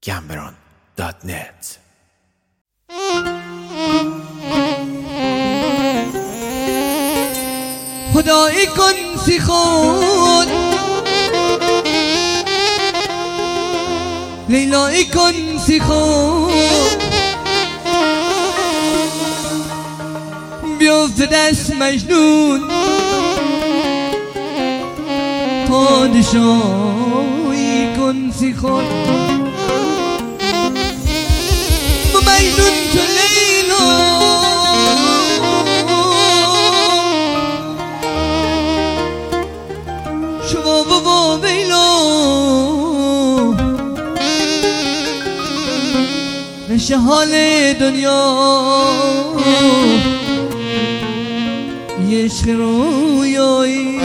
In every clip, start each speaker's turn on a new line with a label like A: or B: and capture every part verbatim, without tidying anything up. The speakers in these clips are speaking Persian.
A: گمبران دات نت.
B: خدای کن سی خود لیلای کن سی خود بیافت دست مجنون پادشاهی کن سی خود مجنون تو لیلا شما بابا بیلا نشه حال دنیا یه عشق رویایی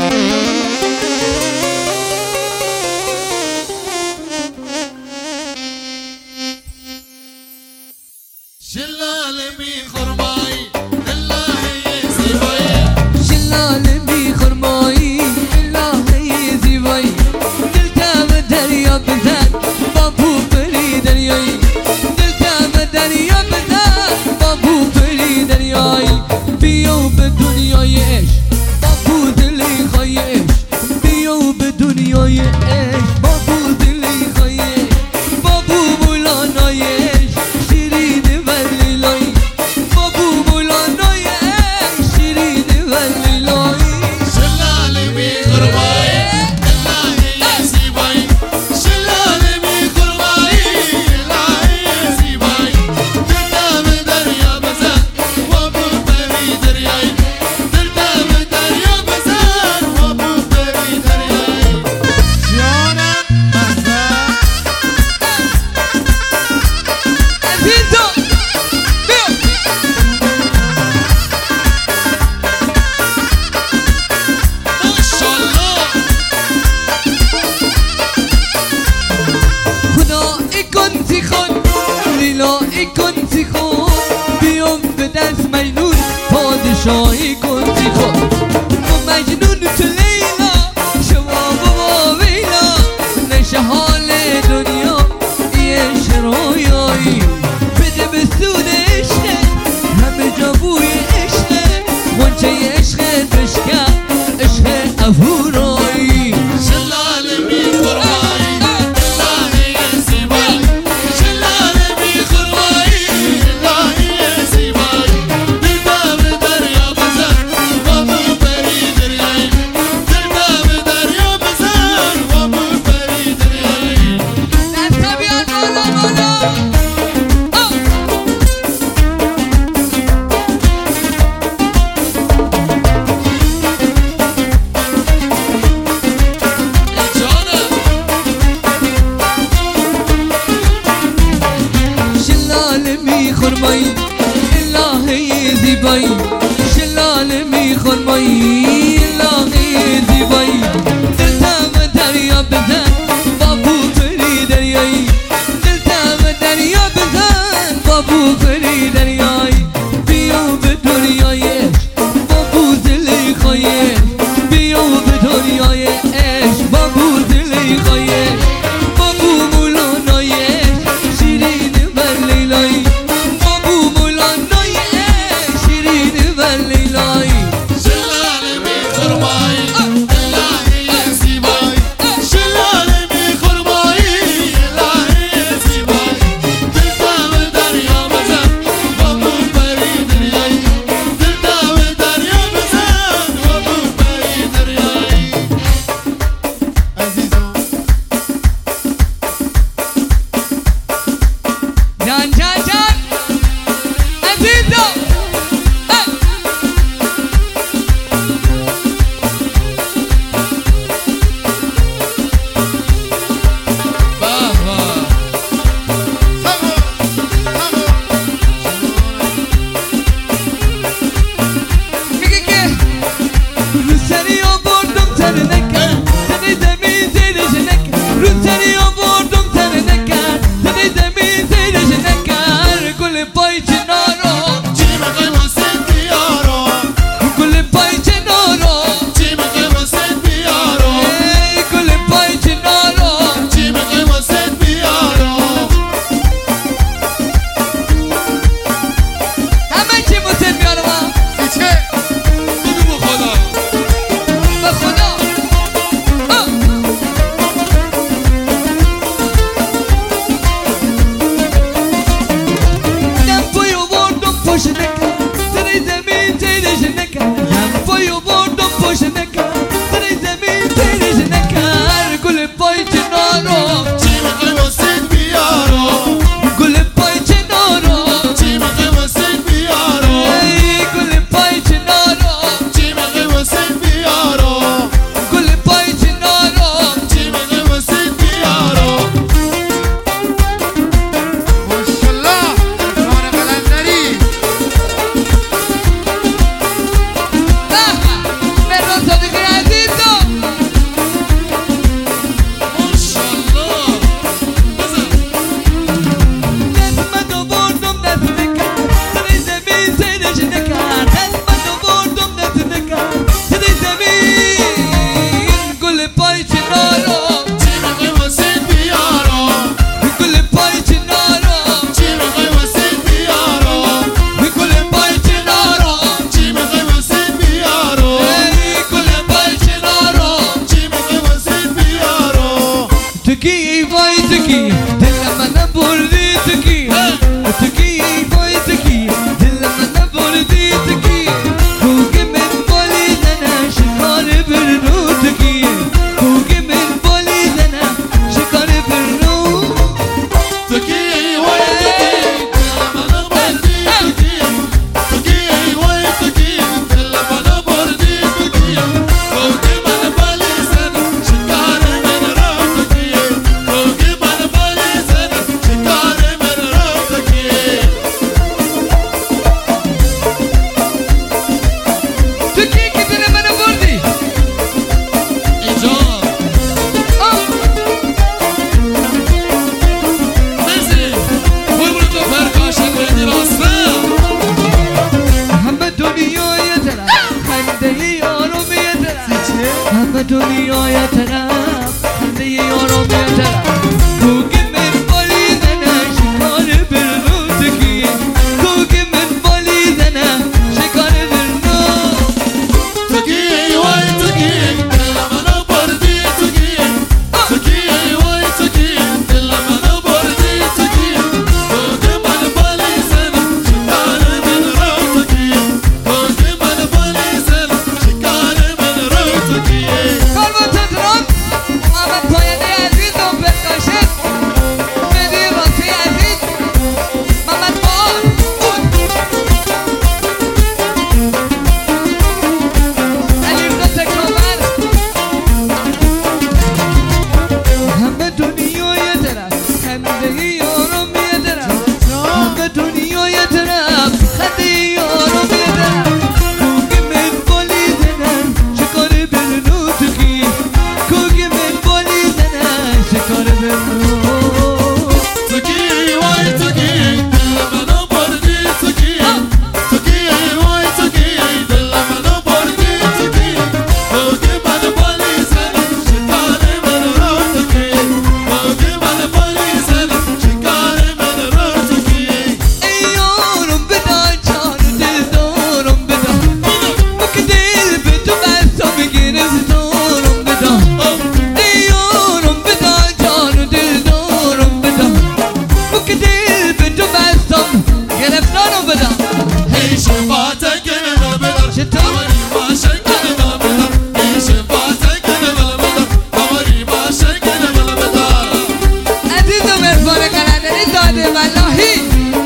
C: شلاله می خرمایی الهی زیبایی
B: شلاله می خرمایی الهی زیبایی دلتم دریا بزن بابو پری دریایی دلتم دریا بزن بابو پری دریایی بیو به دنیای عشق بابو دلی خواهی عشق بیو به دنیای عشق بابو دلی خواهی عشق بابو مولانای عشق شیرین ولیلایی بابو مولانای عشق شیرین ولیلایی
C: شلاله می خرمایی الهی زیبایی شلاله می خرمایی الهی زیبایی دلتم دریا بزن بابو پری دریایی دلتم دریا بزن بابو پری دریایی جانم بزن
B: الفیزو بیو
C: ماشاءالله
B: خدا کن سی خود لیلا کن سی خود بیام به دست مجنون پادشاهی کن سی خود مجنون تو لیلا شما بابا ویلا نشه حال دنیا یه شرویایی بده به سود عشقه همه جا بوی عشقه غنچه عشقه بشکن عشق افورایی
C: شلاله می خرمایی الهی زیبایی شلاله می خرمایی الهی زیبایی دلتم دریا بزن بابو پری دریایی دلتم دریا بزن بابو پری دریایی
B: دستا بیار بالا بالا آه.
C: جانم
B: شلاله می خرمایی الهی زیبایی شلاله می خرمایی الهی زیبایی دلتم دریا بزن بابو پری دریایی دلتم دریا بزن بابو پری دریایی بیو به دنیای عشق بابو دلی خواهی عشق بیو به دنیای عشق بابو دلی خواهی عشق بابو مولانای عشق شیرین ولیلایی بابو مولانای عشق شیرین ولیلایی
C: شلاله می خرمایی الهی زیبایی شلاله می خرمایی الهی زیبایی دلتم دریا بزن بابو
B: همه دنیا یه طرف همه یارم یه طرف کوک من بالی زنه شکار برنو تکی کوک من بالی زنه شکار برنو
C: تکی وای تکی دل منو بردی تکی تکی وای تکی دل منو بردی تکی کوک من بالی زنه شکار من رو تکی کوک من بالی زنه شکار من رو تکی
B: کاربون تدران محمد پایانی عزیز و برداشت مدی راسی عزیز محمد بار علی رضا تکرار همه دنیا یه طرف خنده یارم یه طرف همه دنیا یه طرف خنده یارم یه طرف کوک من بالی زنن شکار برنو تکی کوک من بالی زنن شکار برنو
C: تکی وای تکی دل منو بردی تکی تکی وای تکی دل منو بردی تکی کوک من بالی زنه شکار من رو تکی کوک من بالی زنه شکار من رو تکی
B: ای یارم بدا جان و دل دارم بدا مک دل به تو بستم گرفتارم بدا ای یارم بدا جان و دل دارم بدا مک دل به تو بستم گرفتارم بدا
C: هی شفاعت کنه بدر
B: چطور؟
C: باشه کنه بدر هی شفاعت کنه بدر آوری باشه کنه بدر
B: عزیز و مرفان قلندری داده واللهی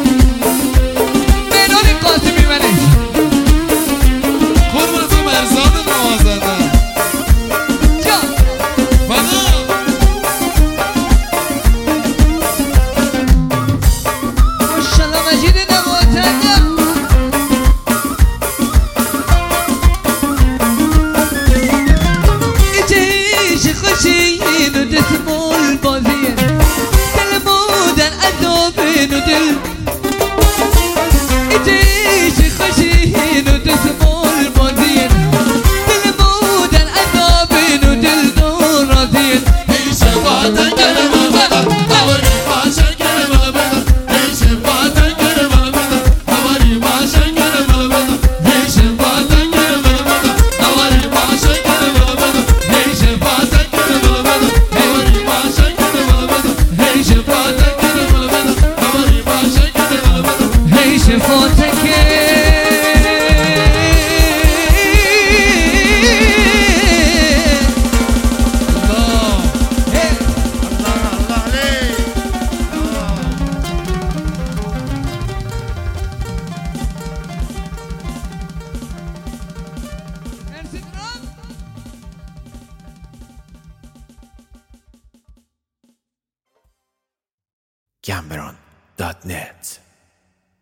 B: مهران قاسمی منش
C: قربون تو مرزاد نوازنده
B: جان
C: فدا
B: ماشالله مجید نوازنده ایچه خوشین و دسمال بازیه دل مودن عذابین و دل ایچه خوشین و دسمال بازیه دل مودن عذابین و دل دار راضیه
C: هی شفاعت کنه بدر آوری باشه کنه بدر هی شفاعت کنه بدر آوری باشه کنه بدر هی شفاعت کنه بدر آوری باشه کنه بدر هی شفاعت کنه بدر آوری باشه کنه بدر هی شفاعت کنه بدر آوری باشه کنه بدر
B: هی شفاتکه
C: الله الله الله عليك
A: Cameron dot net